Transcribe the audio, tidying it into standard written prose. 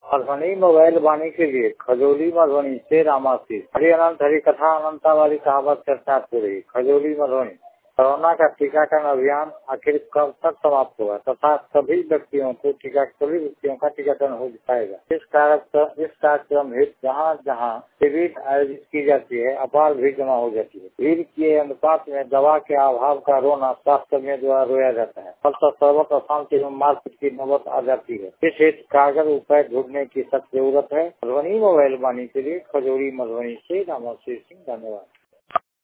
Madhubani mobile वाणी के लिए खजौली मधुबनी से रामाशीष। हरि अनंत हरि कथा अनंता वाली कहावत चर्चा हो रही। खजौली मधुबनी कोरोना का टीकाकरण अभियान आखिर कब तक समाप्त होगा तथा सभी व्यक्तियों का टीकाकरण हो पाएगा। इस कार्यक्रम हेतु जहाँ जहाँ शिविर आयोजित की जाती है अपार भीड़ जमा हो जाती है। भीड़ के अनुपात में दवा के अभाव का रोना स्वास्थ्य कर्मियों द्वारा रोया जाता है। फलतः सर्वत्र अशांति एवं मारपीट की नौबत आ जाती है। इस हेतु कारगर उपाय ढूंढने की सख्त जरूरत है। मधुबनी मोबाइल वाणी के लिए खजौली मधुबनी से रामाशीष सिंह। धन्यवाद।